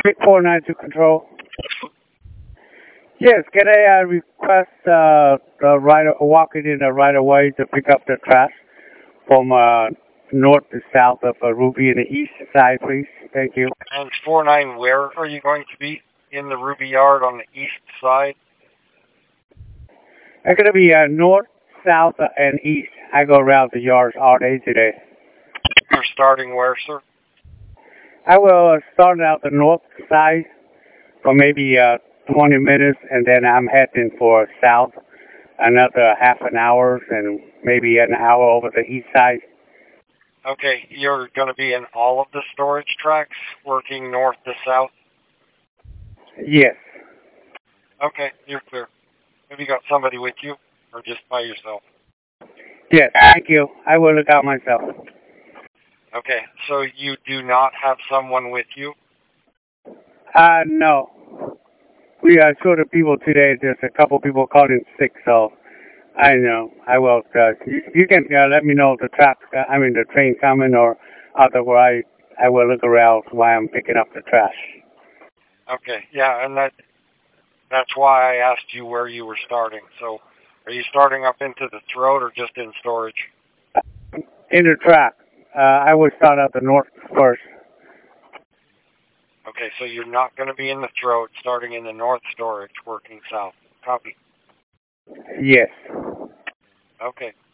649 to control. Yes, can I request the walking in the right of way to pick up the trash from north to south of Ruby in the east side, please? Thank you. And 49, where are you going to be? In the Ruby Yard on the east side? I'm going to be north, south, and east. I go around the yards all day today. You're starting where, sir? I will start out the north side for maybe 20 minutes, and then I'm heading for south another half an hour and maybe an hour over the east side. Okay, you're going to be in all of the storage tracks, working north to south? Yes. Okay, you're clear. Have you got somebody with you, or just by yourself? Yes, thank you. I will look out myself. Okay, so you do not have someone with you? No. We are short of people today. There's a couple people calling sick, so I know. I will. You can let me know if the train coming, or otherwise I will look around while I'm picking up the trash. Okay, yeah, and that's why I asked you where you were starting. So, are you starting up into the throat or just in storage? In the track. I will start at the north first. Okay, so you're not going to be in the throat, starting in the north storage, working south. Copy. Yes. Okay.